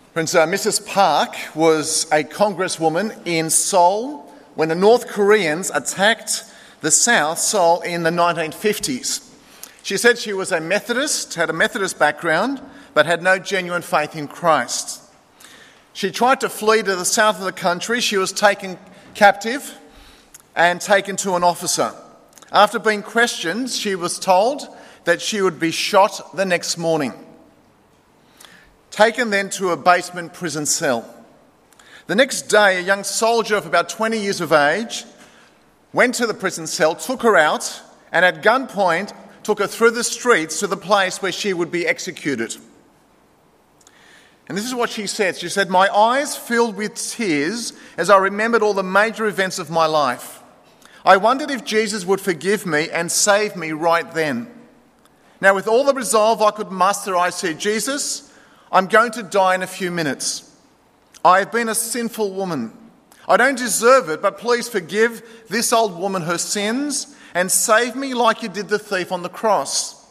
Friends, Mrs. Park was a congresswoman in Seoul when the North Koreans attacked the South, Seoul, in the 1950s. She said she was a Methodist, had a Methodist background, but had no genuine faith in Christ. She tried to flee to the south of the country. She was taken captive and taken to an officer. After being questioned, she was told that she would be shot the next morning. Taken then to a basement prison cell. The next day, a young soldier of about 20 years of age went to the prison cell, took her out, and at gunpoint took her through the streets to the place where she would be executed. And this is what she said. She said, "My eyes filled with tears as I remembered all the major events of my life. I wondered if Jesus would forgive me and save me right then. Now, with all the resolve I could muster, I said, Jesus, I'm going to die in a few minutes. I have been a sinful woman. I don't deserve it, but please forgive this old woman her sins and save me like you did the thief on the cross."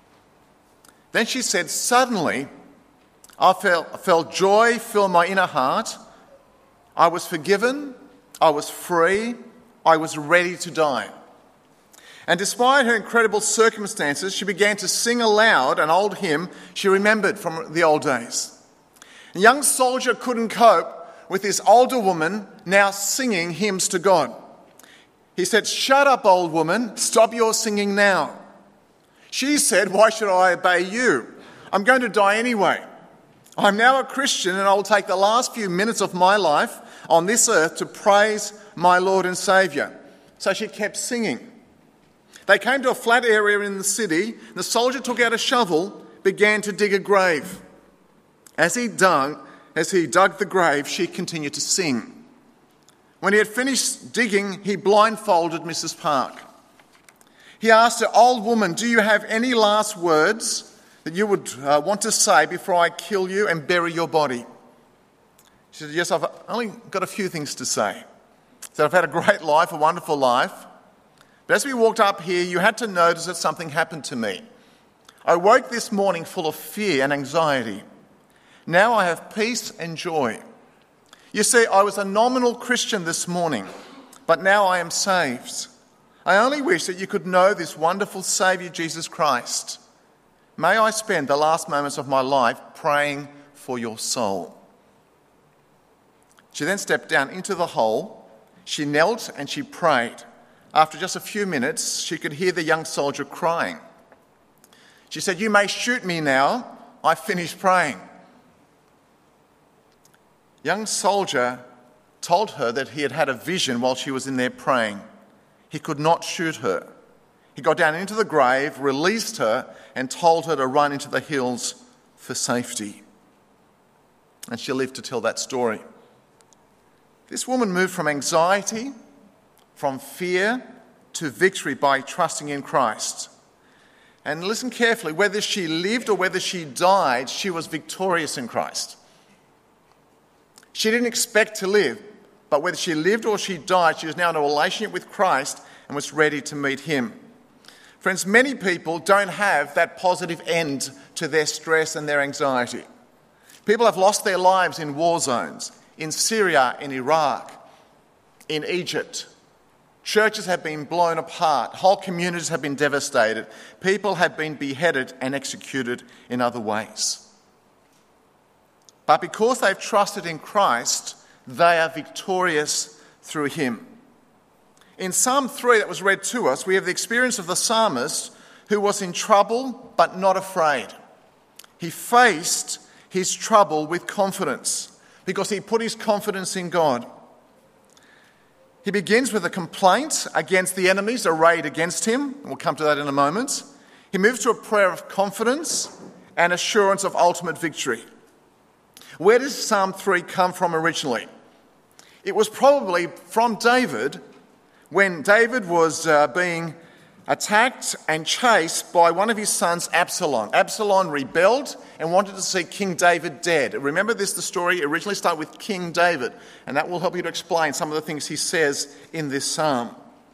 Then she said, "Suddenly, I felt joy fill my inner heart. I was forgiven. I was free. I was ready to die." And despite her incredible circumstances, she began to sing aloud an old hymn she remembered from the old days. The young soldier couldn't cope with this older woman now singing hymns to God. He said, "Shut up, old woman. Stop your singing now." She said, "Why should I obey you? I'm going to die anyway. I'm now a Christian and I will take the last few minutes of my life on this earth to praise my Lord and Saviour." So she kept singing. They came to a flat area in the city. The soldier took out a shovel, began to dig a grave. As he dug the grave, she continued to sing. When he had finished digging, he blindfolded Mrs. Park. He asked her, "Old woman, do you have any last words that you would want to say before I kill you and bury your body?" She said, "Yes, I've only got a few things to say. So I've had a great life, a wonderful life. But as we walked up here, you had to notice that something happened to me. I woke this morning full of fear and anxiety. Now I have peace and joy. You see, I was a nominal Christian this morning, but now I am saved. I only wish that you could know this wonderful Saviour, Jesus Christ. May I spend the last moments of my life praying for your soul." She then stepped down into the hole. She knelt and she prayed. After just a few minutes, she could hear the young soldier crying. She said, "You may shoot me now. I finished praying." Young soldier told her that he had had a vision while she was in there praying. He could not shoot her. He got down into the grave, released her, and told her to run into the hills for safety. And she lived to tell that story. This woman moved from anxiety, from fear, to victory by trusting in Christ. And listen carefully, whether she lived or whether she died, she was victorious in Christ. She didn't expect to live, but whether she lived or she died, she was now in a relationship with Christ and was ready to meet him. Friends, many people don't have that positive end to their stress and their anxiety. People have lost their lives in war zones, in Syria, in Iraq, in Egypt. Churches have been blown apart. Whole communities have been devastated. People have been beheaded and executed in other ways. But because they've trusted in Christ, they are victorious through him. In Psalm 3 that was read to us, we have the experience of the psalmist who was in trouble but not afraid. He faced his trouble with confidence because he put his confidence in God. He begins with a complaint against the enemies arrayed against him. We'll come to that in a moment. He moves to a prayer of confidence and assurance of ultimate victory. Where does Psalm 3 come from originally? It was probably from David when David was being attacked and chased by one of his sons, Absalom. Absalom rebelled and wanted to see King David dead. Remember this, the story originally started with King David, and that will help you to explain some of the things he says in this psalm.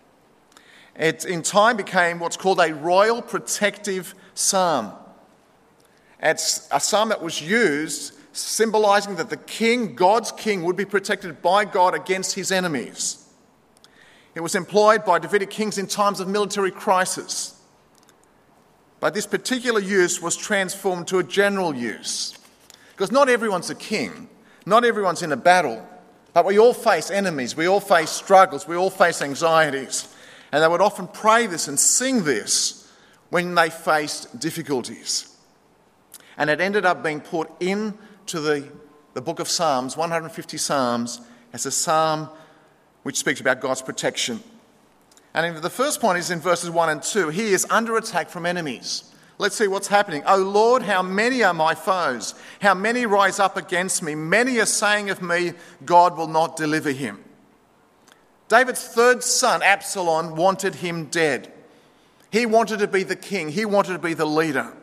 It in time became what's called a royal protective psalm. It's a psalm that was used symbolizing that the king, God's king, would be protected by God against his enemies. It was employed by Davidic kings in times of military crisis. But this particular use was transformed to a general use. Because not everyone's a king, not everyone's in a battle, but we all face enemies, we all face struggles, we all face anxieties. And they would often pray this and sing this when they faced difficulties. And it ended up being put into the book of Psalms, 150 Psalms, as a psalm which speaks about God's protection. And the first point is in verses 1 and 2. He is under attack from enemies. Let's see what's happening. "O Lord, how many are my foes? How many rise up against me? Many are saying of me, God will not deliver him." David's third son, Absalom, wanted him dead. He wanted to be the king. He wanted to be the leader.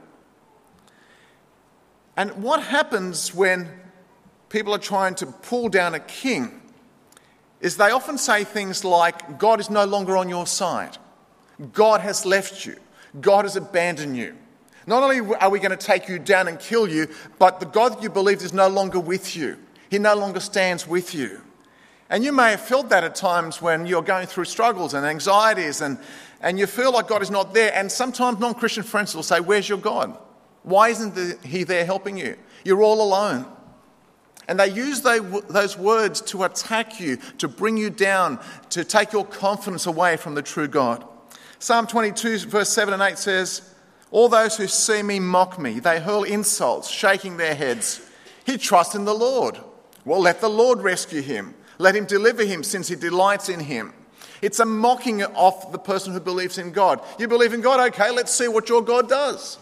And what happens when people are trying to pull down a king is they often say things like, God is no longer on your side. God has left you. God has abandoned you. Not only are we going to take you down and kill you, but the God that you believed is no longer with you. He no longer stands with you. And you may have felt that at times when you're going through struggles and anxieties and you feel like God is not there. And sometimes non-Christian friends will say, where's your God? Why isn't he there helping you? You're all alone. And they use those words to attack you, to bring you down, to take your confidence away from the true God. Psalm 22, verse 7 and 8 says, "All those who see me mock me. They hurl insults, shaking their heads. He trusts in the Lord. Well, let the Lord rescue him. Let him deliver him, since he delights in him." It's a mocking of the person who believes in God. You believe in God? Okay, let's see what your God does.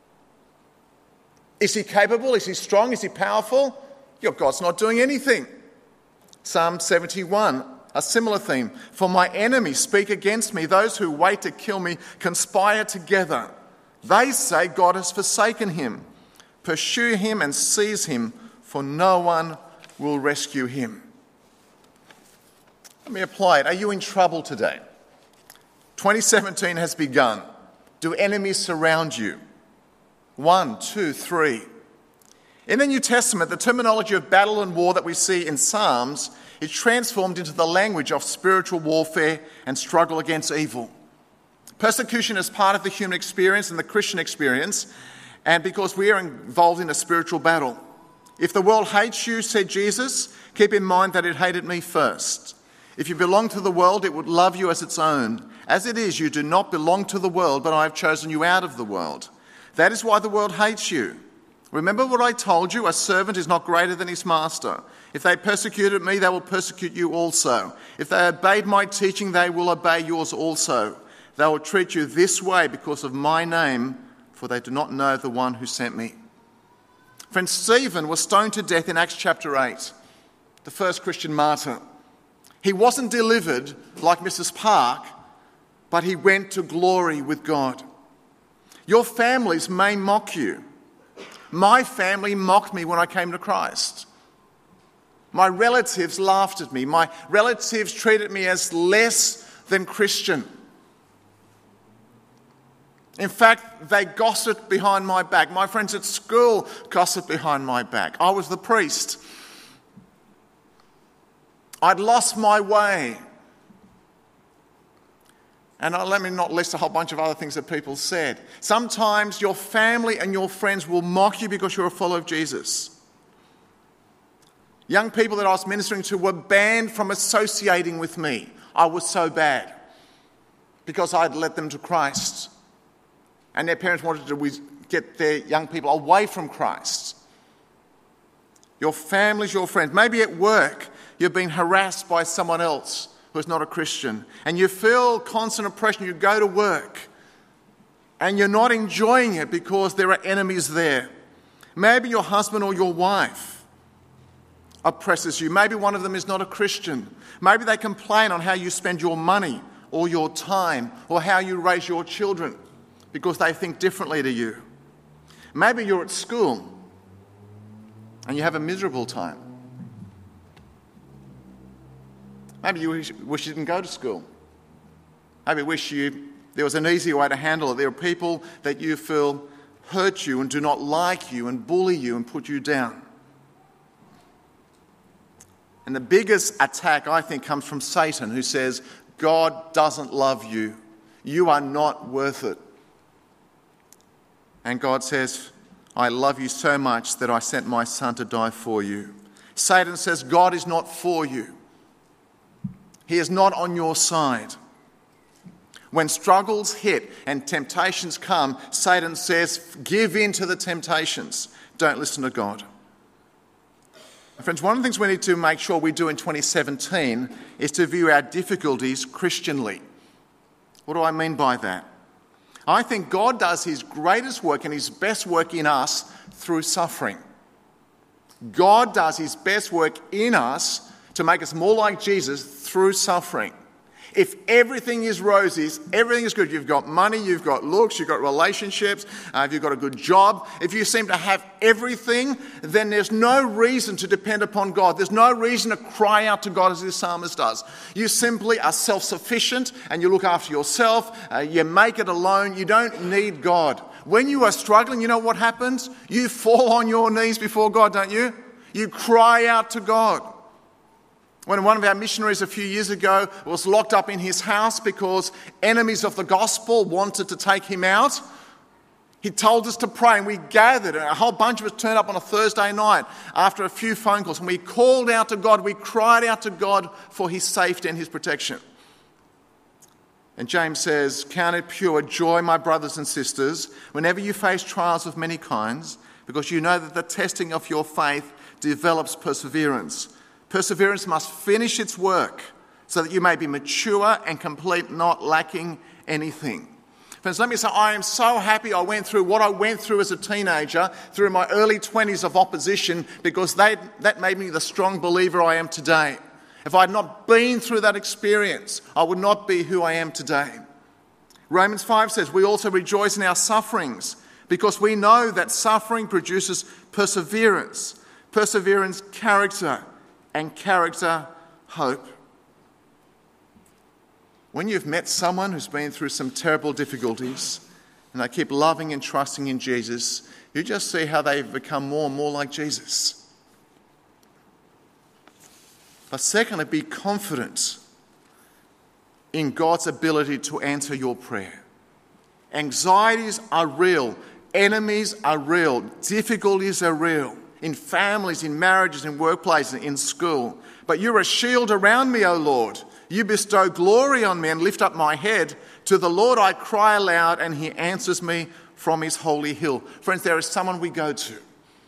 Is he capable? Is he strong? Is he powerful? Your God's not doing anything. Psalm 71, a similar theme. "For my enemies speak against me. Those who wait to kill me conspire together. They say God has forsaken him. Pursue him and seize him, for no one will rescue him." Let me apply it. Are you in trouble today? 2017 has begun. Do enemies surround you? 1, 2, 3. In the New Testament, the terminology of battle and war that we see in Psalms is transformed into the language of spiritual warfare and struggle against evil. Persecution is part of the human experience and the Christian experience, and because we are involved in a spiritual battle. "If the world hates you," said Jesus, "keep in mind that it hated me first. If you belong to the world, it would love you as its own. As it is, you do not belong to the world, but I have chosen you out of the world. That is why the world hates you. Remember what I told you, a servant is not greater than his master. If they persecuted me, they will persecute you also. If they obeyed my teaching, they will obey yours also. They will treat you this way because of my name, for they do not know the one who sent me." Friend, Stephen was stoned to death in Acts chapter 8, the first Christian martyr. He wasn't delivered like Mrs. Park, but he went to glory with God. Your families may mock you. My family mocked me when I came to Christ. My relatives laughed at me. My relatives treated me as less than Christian. In fact, they gossiped behind my back. My friends at school gossiped behind my back. I was the priest. I'd lost my way. And let me not list a whole bunch of other things that people said. Sometimes your family and your friends will mock you because you're a follower of Jesus. Young people that I was ministering to were banned from associating with me. I was so bad because I'd led them to Christ. And their parents wanted to get their young people away from Christ. Your family's your friends. Maybe at work you've been harassed by someone else who's not a Christian, and you feel constant oppression. You go to work and you're not enjoying it because there are enemies there. Maybe your husband or your wife oppresses you. Maybe one of them is not a Christian. Maybe they complain on how you spend your money or your time or how you raise your children because they think differently to you. Maybe you're at school and you have a miserable time. Maybe you wish you didn't go to school. Maybe you wish there was an easier way to handle it. There are people that you feel hurt you and do not like you and bully you and put you down. And the biggest attack, I think, comes from Satan, who says, God doesn't love you. You are not worth it. And God says, I love you so much that I sent my son to die for you. Satan says, God is not for you. He is not on your side. When struggles hit and temptations come, Satan says, give in to the temptations. Don't listen to God. Friends, one of the things we need to make sure we do in 2017 is to view our difficulties Christianly. What do I mean by that? I think God does his greatest work and his best work in us through suffering. God does his best work in us to make us more like Jesus through suffering. If everything is roses, everything is good, you've got money, you've got looks, you've got relationships, if you've got a good job, if you seem to have everything, then there's no reason to depend upon God. There's no reason to cry out to God as this psalmist does. You simply are self-sufficient and you look after yourself, you make it alone, you don't need God. When you are struggling, you know what happens? You fall on your knees before God, don't you? You cry out to God. When one of our missionaries a few years ago was locked up in his house because enemies of the gospel wanted to take him out, he told us to pray, and we gathered, and a whole bunch of us turned up on a Thursday night after a few phone calls, and we called out to God, we cried out to God for his safety and his protection. And James says, count it pure joy, my brothers and sisters, whenever you face trials of many kinds, because you know that the testing of your faith develops perseverance. Perseverance must finish its work so that you may be mature and complete, not lacking anything. Friends, let me say, I am so happy I went through what I went through as a teenager, through my early 20s of opposition, because that made me the strong believer I am today. If I had not been through that experience, I would not be who I am today. Romans 5 says, we also rejoice in our sufferings, because we know that suffering produces perseverance. Perseverance, character, and character, hope. When you've met someone who's been through some terrible difficulties and they keep loving and trusting in Jesus, you just see how they've become more and more like Jesus. But secondly, be confident in God's ability to answer your prayer. Anxieties are real. Enemies are real. Difficulties are real. In families, in marriages, in workplaces, in school. But you're a shield around me, O Lord. You bestow glory on me and lift up my head. To the Lord I cry aloud, and he answers me from his holy hill. Friends, there is someone we go to.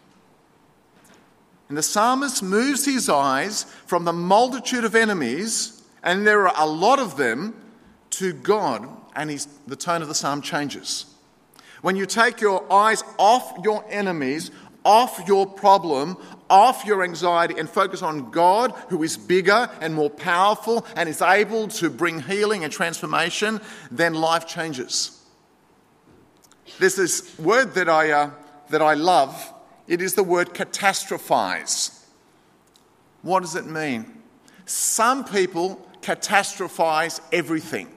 And the psalmist moves his eyes from the multitude of enemies, and there are a lot of them, to God, and the tone of the psalm changes. When you take your eyes off your enemies, off your problem, off your anxiety, and focus on God, who is bigger and more powerful and is able to bring healing and transformation, then life changes. There's this word that I love. It is the word catastrophize. What does it mean? Some people catastrophize everything.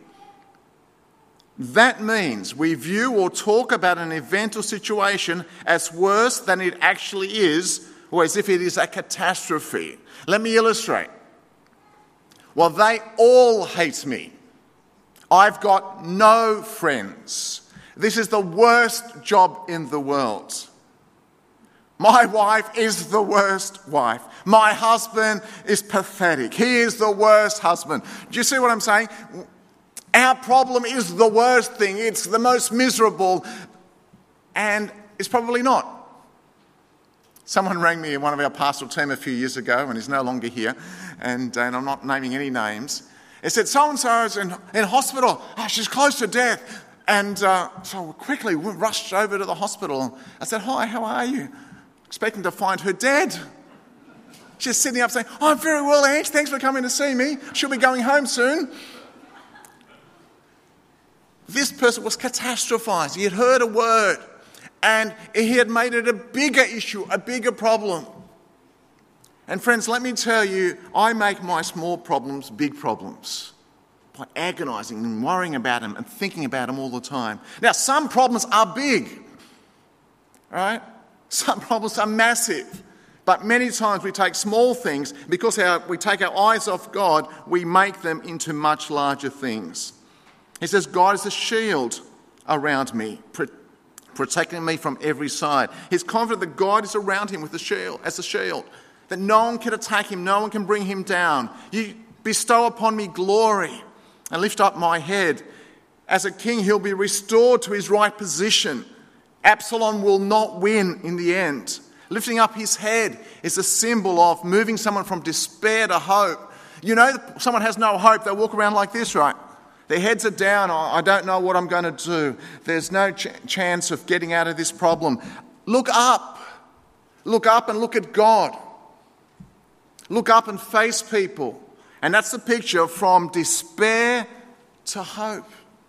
That means we view or talk about an event or situation as worse than it actually is, or as if it is a catastrophe. Let me illustrate. Well, they all hate me. I've got no friends. This is the worst job in the world. My wife is the worst wife. My husband is pathetic. He is the worst husband. Do you see what I'm saying? Our problem is the worst thing. It's the most miserable, and it's probably not. Someone rang me, one of our pastoral team, a few years ago, and he's no longer here, and I'm not naming any names. He said, so-and-so is in hospital. Oh, she's close to death. And so quickly we rushed over to the hospital. I said, hi, how are you? Expecting to find her dead. She's sitting up saying, I'm very well, Ange. Thanks for coming to see me. She'll be going home soon. This person was catastrophized. He had heard a word and he had made it a bigger issue, a bigger problem. And friends, let me tell you, I make my small problems big problems by agonizing and worrying about them and thinking about them all the time. Now, some problems are big, right? Some problems are massive. But many times we take small things, because we take our eyes off God, we make them into much larger things. He says, God is a shield around me, protecting me from every side. He's confident that God is around him with as a shield, that no one can attack him, no one can bring him down. You bestow upon me glory and lift up my head. As a king, he'll be restored to his right position. Absalom will not win in the end. Lifting up his head is a symbol of moving someone from despair to hope. You know, someone has no hope, they walk around like this, right? Their heads are down. I don't know what I'm going to do. There's no chance of getting out of this problem. Look up. Look up and look at God. Look up and face people. And that's the picture from despair to hope.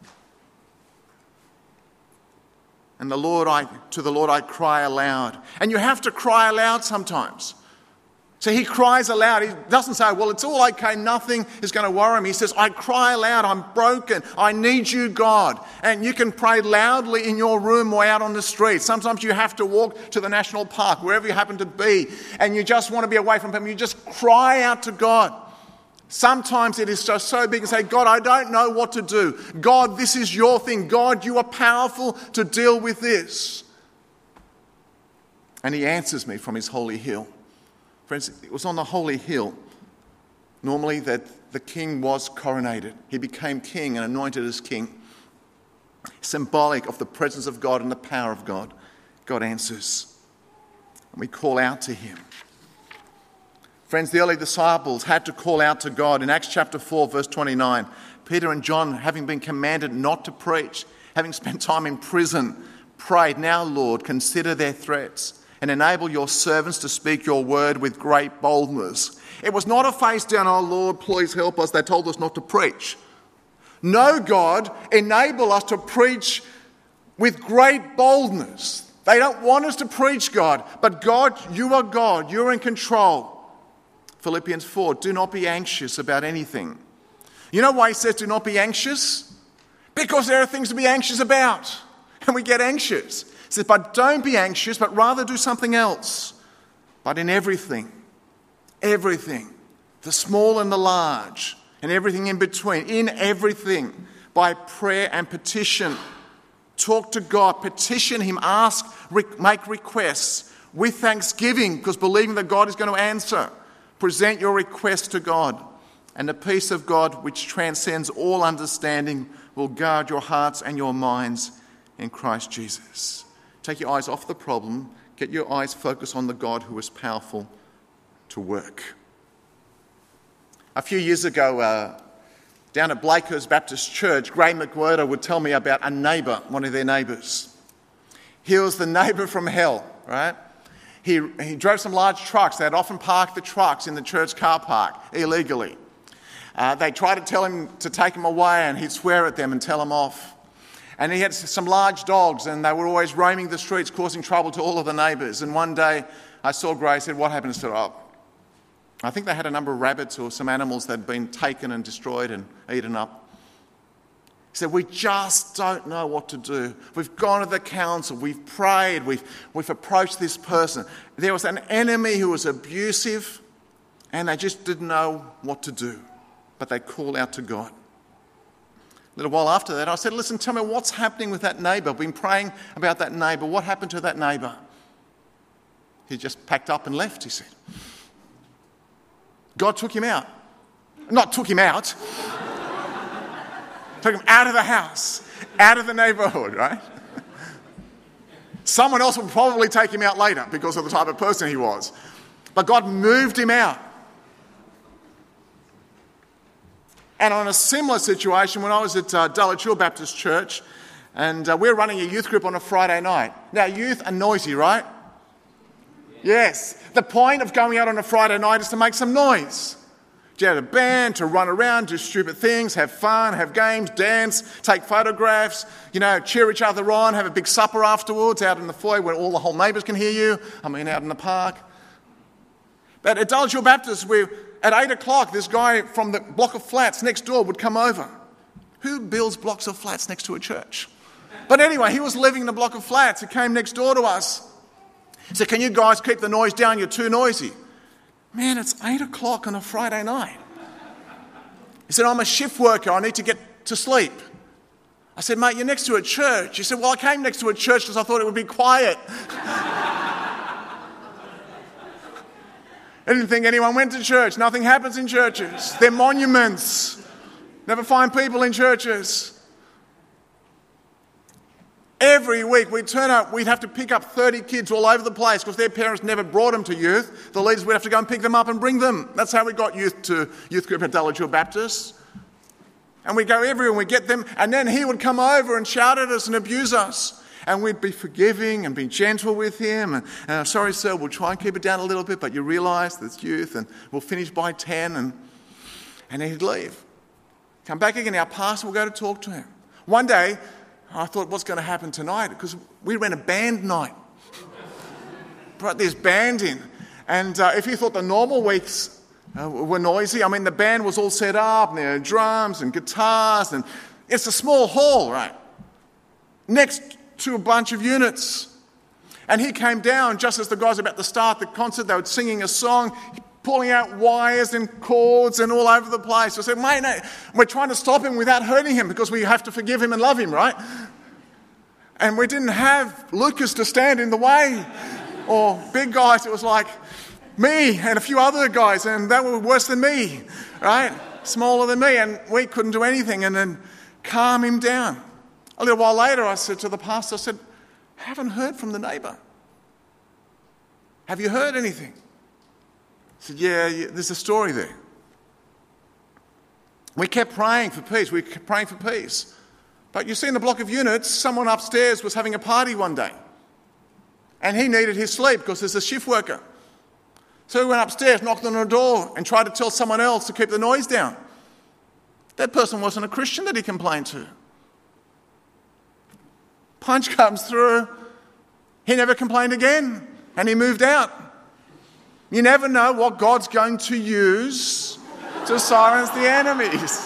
And to the Lord I cry aloud. And you have to cry aloud sometimes. So he cries aloud. He doesn't say, well, it's all okay, nothing is going to worry me. He says, I cry aloud, I'm broken, I need you, God. And you can pray loudly in your room or out on the street. Sometimes you have to walk to the national park, wherever you happen to be, and you just want to be away from him. You just cry out to God. Sometimes it is just so big and say, God, I don't know what to do. God, this is your thing. God, you are powerful to deal with this. And he answers me from his holy hill. Friends, it was on the holy hill, normally, that the king was coronated. He became king and anointed as king. Symbolic of the presence of God and the power of God. God answers. And we call out to him. Friends, the early disciples had to call out to God. In Acts chapter 4, verse 29, Peter and John, having been commanded not to preach, having spent time in prison, prayed, now, Lord, consider their threats and enable your servants to speak your word with great boldness. It was not a face down, oh Lord, please help us. They told us not to preach. No, God, enable us to preach with great boldness. They don't want us to preach, God, but God, you are God. You're in control. Philippians 4, do not be anxious about anything. You know why he says do not be anxious? Because there are things to be anxious about. And we get anxious. He says, but don't be anxious, but rather do something else. But in everything, the small and the large, and everything in between, in everything, by prayer and petition, talk to God, petition him, ask, make requests with thanksgiving, because believing that God is going to answer. Present your request to God, and the peace of God, which transcends all understanding, will guard your hearts and your minds in Christ Jesus. Take your eyes off the problem. Get your eyes focused on the God who is powerful to work. A few years ago, down at Blakehurst Baptist Church, Gray McWhirter would tell me about a neighbour, one of their neighbours. He was the neighbour from hell, right? He drove some large trucks. They'd often park the trucks in the church car park illegally. They tried to tell him to take them away, and he'd swear at them and tell them off. And he had some large dogs, and they were always roaming the streets, causing trouble to all of the neighbours. And one day I saw Gray, said, what happened? I said, I think they had a number of rabbits or some animals that had been taken and destroyed and eaten up. He said, we just don't know what to do. We've gone to the council, we've prayed, we've approached this person. There was an enemy who was abusive, and they just didn't know what to do. But they called out to God. A little while after that, I said, listen, tell me what's happening with that neighbour. I've been praying about that neighbour. What happened to that neighbour? He just packed up and left, he said. God took him out. Not took him out. Took him out of the house, out of the neighbourhood, right? Someone else would probably take him out later because of the type of person he was. But God moved him out. And on a similar situation, when I was at Dulwich Hill Baptist Church, and we're running a youth group on a Friday night. Now, youth are noisy, right? Yes. The point of going out on a Friday night is to make some noise. To have a band, to run around, do stupid things, have fun, have games, dance, take photographs, cheer each other on, have a big supper afterwards out in the foyer where all the whole neighbours can hear you. Out in the park. But at Dulwich Hill Baptist, at 8 o'clock, this guy from the block of flats next door would come over. Who builds blocks of flats next to a church? But anyway, he was living in a block of flats. He came next door to us. He said, can you guys keep the noise down? You're too noisy. Man, it's 8 o'clock on a Friday night. He said, I'm a shift worker. I need to get to sleep. I said, mate, you're next to a church. He said, well, I came next to a church because I thought it would be quiet. I didn't think anyone went to church. Nothing happens in churches. They're monuments. Never find people in churches. Every week we'd turn up, we'd have to pick up 30 kids all over the place because their parents never brought them to youth. The leaders would have to go and pick them up and bring them. That's how we got youth group at Dulwich Baptist. And we'd go everywhere and we'd get them, and then he would come over and shout at us and abuse us. And we'd be forgiving and be gentle with him. And sorry, sir, we'll try and keep it down a little bit, but you realise there's youth and we'll finish by 10. And then he'd leave. Come back again, our pastor will go to talk to him. One day, I thought, what's going to happen tonight? Because we ran a band night. Brought this band in. And if you thought the normal weeks were noisy, I mean, the band was all set up, and there were drums and guitars, and it's a small hall, right? Next to a bunch of units. And he came down just as the guys were about to start the concert. They were singing a song, pulling out wires and cords and all over the place. I said, mate, no, we're trying to stop him without hurting him because we have to forgive him and love him, right? And we didn't have Lucas to stand in the way or big guys. It was like me and a few other guys, and they were worse than me, right? Smaller than me, and we couldn't do anything and then calm him down. A little while later, I said to the pastor, I said, I haven't heard from the neighbour. Have you heard anything? He said, yeah, there's a story there. We kept praying for peace. But you see, in the block of units, someone upstairs was having a party one day. And he needed his sleep because there's a shift worker. So he went upstairs, knocked on the door and tried to tell someone else to keep the noise down. That person wasn't a Christian that he complained to. Punch comes through. He never complained again. And he moved out. You never know what God's going to use to silence the enemies.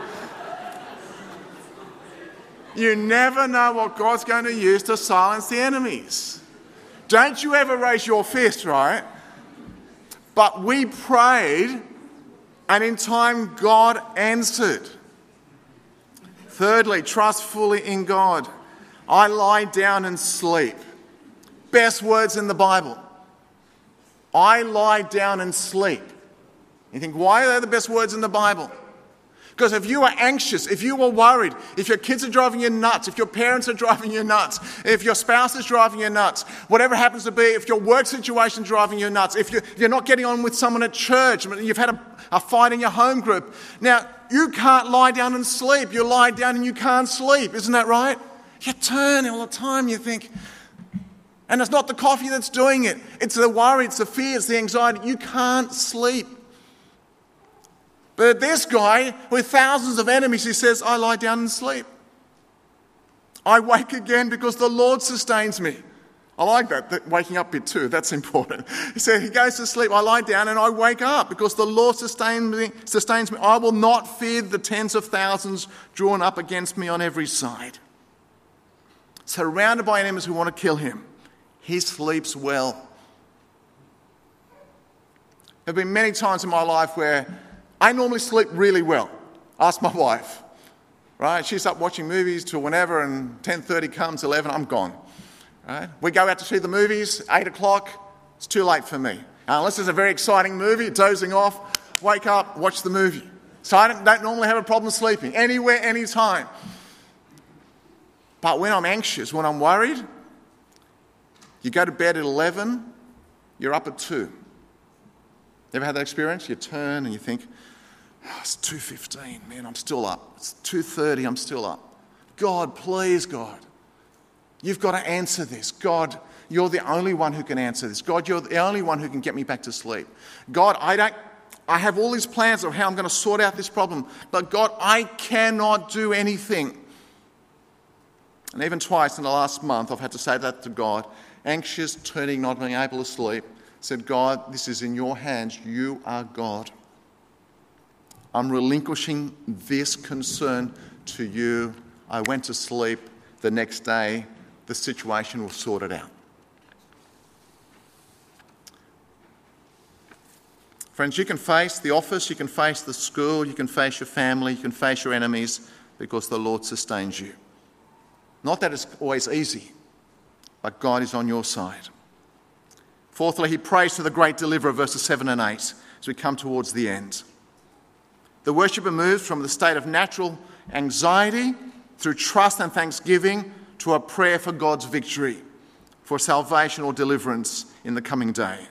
You never know what God's going to use to silence the enemies. Don't you ever raise your fist, right? But we prayed, and in time God answered. Thirdly, trust fully in God. I lie down and sleep. Best words in the Bible. I lie down and sleep. You think, why are they the best words in the Bible? Because if you are anxious, if you are worried, if your kids are driving you nuts, if your parents are driving you nuts, if your spouse is driving you nuts, whatever happens to be, if your work situation is driving you nuts, if you're not getting on with someone at church, you've had a fight in your home group. Now, you can't lie down and sleep. You lie down and you can't sleep. Isn't that right? You turn all the time, you think. And it's not the coffee that's doing it. It's the worry, it's the fear, it's the anxiety. You can't sleep. But this guy, with thousands of enemies, he says, I lie down and sleep. I wake again because the Lord sustains me. I like that waking up bit too. That's important. He said, he goes to sleep, I lie down and I wake up because the Lord sustains me. I will not fear the tens of thousands drawn up against me on every side. Surrounded by enemies who want to kill him, he sleeps well. There have been many times in my life where I normally sleep really well. Ask my wife, right? She's up watching movies till whenever, and 10:30 comes, 11, I'm gone. Right? We go out to see the movies, 8 o'clock, it's too late for me. Unless it's a very exciting movie, dozing off, wake up, watch the movie. So I don't normally have a problem sleeping, anywhere, anytime. But when I'm anxious, when I'm worried, you go to bed at 11, you're up at 2. Ever had that experience? You turn and you think, oh, it's 2:15, man, I'm still up. It's 2:30, I'm still up. God, please, God, you've got to answer this. God, you're the only one who can answer this. God, you're the only one who can get me back to sleep. God, I have all these plans of how I'm going to sort out this problem, but God, I cannot do anything. And even twice in the last month, I've had to say that to God, anxious, turning, not being able to sleep. Said, God, this is in your hands. You are God. I'm relinquishing this concern to you. I went to sleep. The next day, the situation will sort it out. Friends, you can face the office, you can face the school, you can face your family, you can face your enemies because the Lord sustains you. Not that it's always easy, but God is on your side. Fourthly, he prays to the great deliverer, verses 7 and 8, as we come towards the end. The worshipper moves from the state of natural anxiety through trust and thanksgiving to a prayer for God's victory, for salvation or deliverance in the coming day.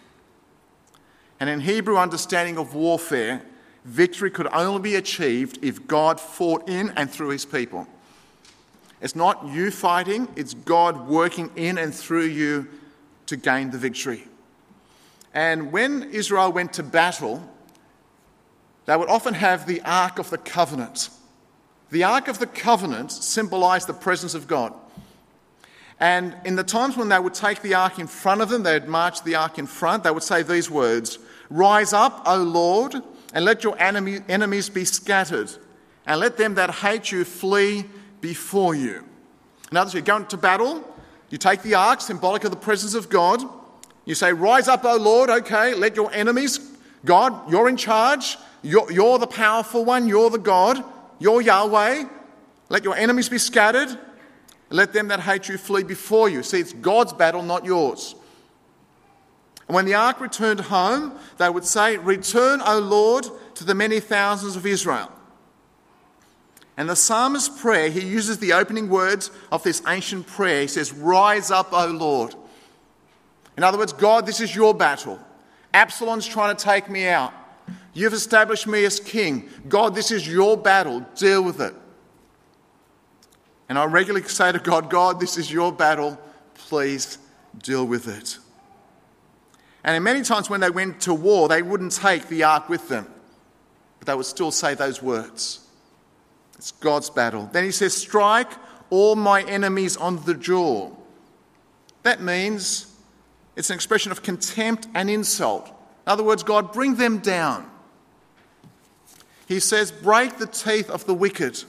And in Hebrew understanding of warfare, victory could only be achieved if God fought in and through his people. It's not you fighting, it's God working in and through you to gain the victory. And when Israel went to battle, they would often have the Ark of the Covenant. The Ark of the Covenant symbolised the presence of God. And in the times when they would take the Ark in front of them, they would march the Ark in front, they would say these words, "Rise up, O Lord, and let your enemies be scattered, and let them that hate you flee before you." In other words, you go into battle, you take the Ark, symbolic of the presence of God, you say, "Rise up, O Lord, okay, let your enemies, God, you're in charge, you're the powerful one, you're the God, you're Yahweh, let your enemies be scattered, let them that hate you flee before you." See, it's God's battle, not yours. And when the ark returned home, they would say, "Return, O Lord, to the many thousands of Israel." And the psalmist's prayer, he uses the opening words of this ancient prayer. He says, "Rise up, O Lord." In other words, God, this is your battle. Absalom's trying to take me out. You've established me as king. God, this is your battle. Deal with it. And I regularly say to God, "God, this is your battle. Please deal with it." And in many times when they went to war, they wouldn't take the ark with them, but they would still say those words. It's God's battle. Then he says, "Strike all my enemies on the jaw." That means it's an expression of contempt and insult. In other words, God, bring them down. He says, "Break the teeth of the wicked."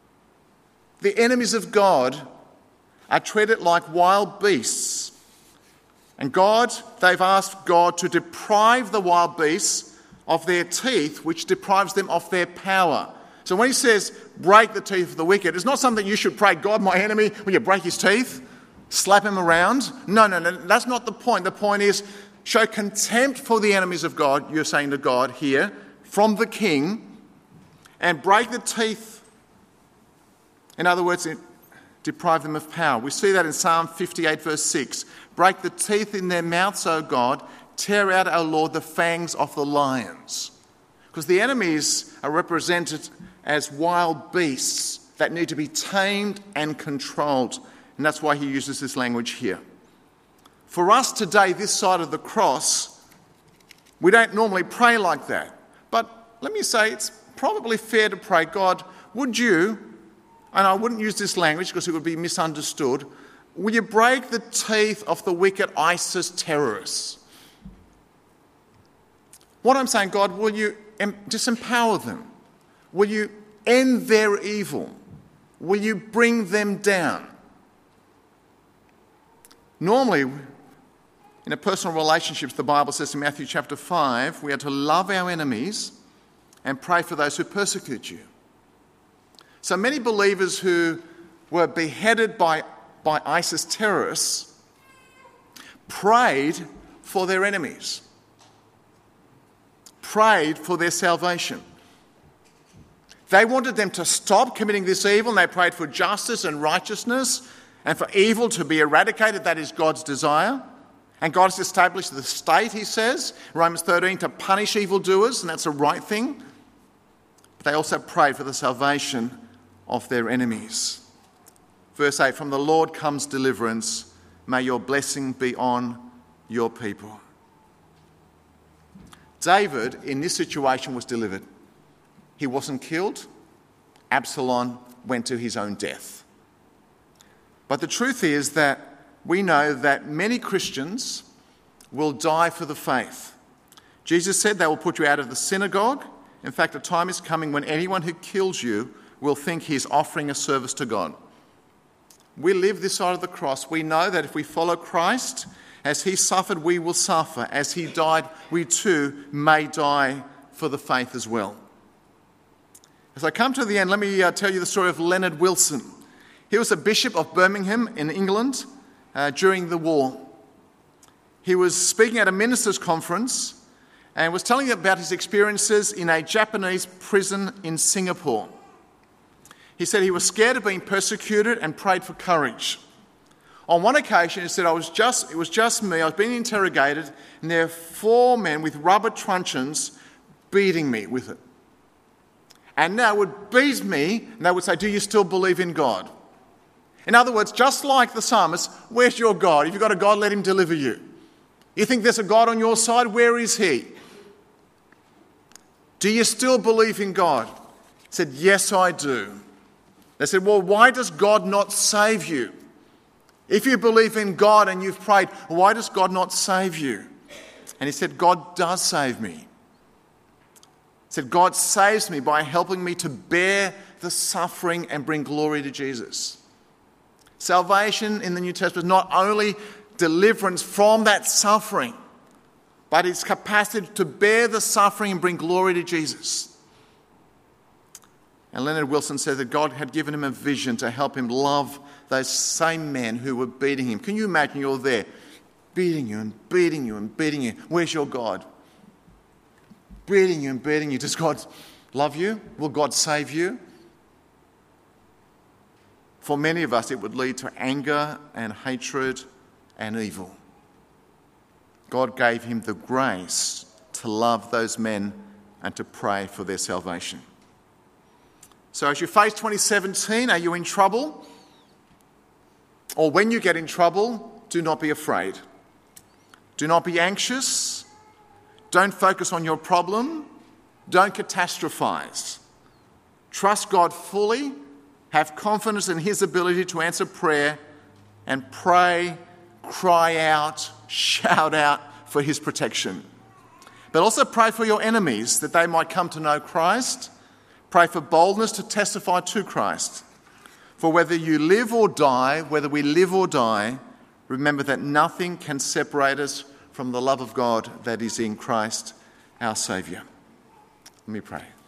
The enemies of God are treated like wild beasts. And they've asked God to deprive the wild beasts of their teeth, which deprives them of their power. So when he says, "Break the teeth of the wicked," it's not something you should pray, "God, my enemy, will you break his teeth? Slap him around?" No, that's not the point. The point is, show contempt for the enemies of God, you're saying to God here, from the king, and break the teeth. In other words, deprive them of power. We see that in Psalm 58 verse 6. "Break the teeth in their mouths, O God. Tear out, O Lord, the fangs of the lions." Because the enemies are represented as wild beasts that need to be tamed and controlled. And that's why he uses this language here. For us today, this side of the cross, we don't normally pray like that. But let me say, it's probably fair to pray, "God, would you," and I wouldn't use this language because it would be misunderstood, "will you break the teeth of the wicked ISIS terrorists?" What I'm saying, God, will you just empower them? Will you end their evil? Will you bring them down? Normally, in a personal relationships, the Bible says in Matthew chapter 5, we are to love our enemies and pray for those who persecute you. So many believers who were beheaded by ISIS terrorists prayed for their enemies, prayed for their salvation. They wanted them to stop committing this evil, and they prayed for justice and righteousness and for evil to be eradicated. That is God's desire. And God has established the state, he says, Romans 13, to punish evildoers, and that's a right thing. But they also prayed for the salvation of their enemies. Verse 8, "From the Lord comes deliverance. May your blessing be on your people." David, in this situation, was delivered. He wasn't killed. Absalom went to his own death. But the truth is that we know that many Christians will die for the faith. Jesus said they will put you out of the synagogue. In fact, a time is coming when anyone who kills you will think he's offering a service to God. We live this side of the cross. We know that if we follow Christ As he suffered, we will suffer. As he died, we too may die for the faith as well. As I come to the end, let me tell you the story of Leonard Wilson. He was a bishop of Birmingham in England during the war. He was speaking at a ministers' conference and was telling about his experiences in a Japanese prison in Singapore. He said he was scared of being persecuted and prayed for courage. On one occasion, he said, it was just me, I was being interrogated, and there were 4 men with rubber truncheons beating me with it. And they would beat me, and they would say, do you still believe in God? In other words, just like the psalmist, where's your God? If you've got a God, let him deliver you. You think there's a God on your side? Where is he? Do you still believe in God? He said, yes, I do. They said, well, why does God not save you? If you believe in God and you've prayed, why does God not save you? And he said, God does save me. He said, God saves me by helping me to bear the suffering and bring glory to Jesus. Salvation in the New Testament is not only deliverance from that suffering, but its capacity to bear the suffering and bring glory to Jesus. And Leonard Wilson said that God had given him a vision to help him love those same men who were beating him. Can you imagine you're there, beating you and beating you and beating you? Where's your God? Beating you and beating you. Does God love you? Will God save you? For many of us, it would lead to anger and hatred and evil. God gave him the grace to love those men and to pray for their salvation. So as you face 2017, are you in trouble? Or when you get in trouble, do not be afraid. Do not be anxious. Don't focus on your problem. Don't catastrophize. Trust God fully. Have confidence in his ability to answer prayer and pray, cry out, shout out for his protection. But also pray for your enemies that they might come to know Christ. Pray for boldness to testify to Christ. For whether you live or die, whether we live or die, remember that nothing can separate us from the love of God that is in Christ, our Saviour. Let me pray.